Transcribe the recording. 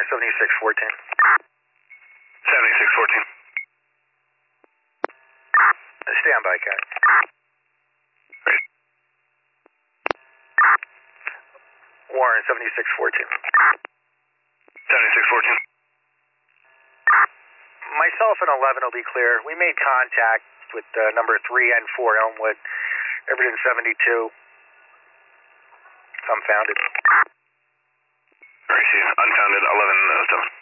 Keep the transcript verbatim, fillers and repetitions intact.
Warren, seventy-six fourteen. seventy-six fourteen. Stand by, Cat. Great. Warren, seventy-six fourteen. seventy-six fourteen. Myself and eleven will be clear. We made contact with uh, number three and four Elmwood. Everton seventy-two. Unfounded. Receive. Unfounded eleven oh seven.